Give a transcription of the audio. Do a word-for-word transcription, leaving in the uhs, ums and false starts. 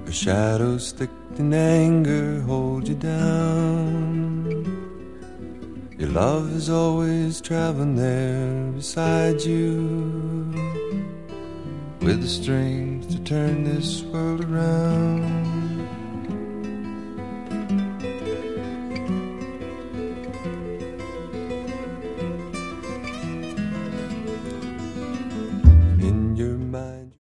Her shadows thick in anger hold you down. Your love is always traveling there beside you, with the strength to turn this world around.